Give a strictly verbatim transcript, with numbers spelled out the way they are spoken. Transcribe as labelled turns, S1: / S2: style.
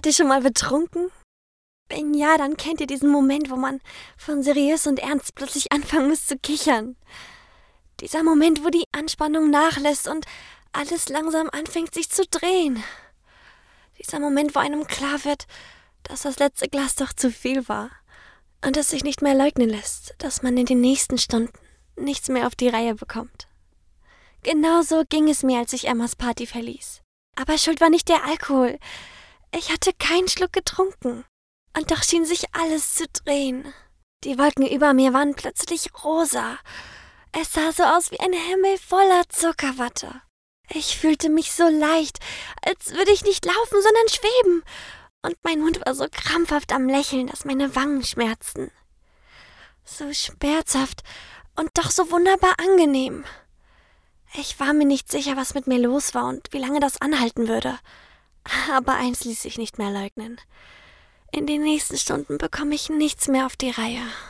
S1: Wart ihr schon mal betrunken? Wenn ja, dann kennt ihr diesen Moment, wo man von seriös und ernst plötzlich anfangen muss zu kichern. Dieser Moment, wo die Anspannung nachlässt und alles langsam anfängt sich zu drehen. Dieser Moment, wo einem klar wird, dass das letzte Glas doch zu viel war und es sich nicht mehr leugnen lässt, dass man in den nächsten Stunden nichts mehr auf die Reihe bekommt. Genauso ging es mir, als ich Emmas Party verließ. Aber schuld war nicht der Alkohol. Ich hatte keinen Schluck getrunken. Und doch schien sich alles zu drehen. Die Wolken über mir waren plötzlich rosa. Es sah so aus wie ein Himmel voller Zuckerwatte. Ich fühlte mich so leicht, als würde ich nicht laufen, sondern schweben. Und mein Mund war so krampfhaft am Lächeln, dass meine Wangen schmerzten. So schmerzhaft und doch so wunderbar angenehm. Ich war mir nicht sicher, was mit mir los war und wie lange das anhalten würde. Aber eins ließ sich nicht mehr leugnen. In den nächsten Stunden bekomme ich nichts mehr auf die Reihe.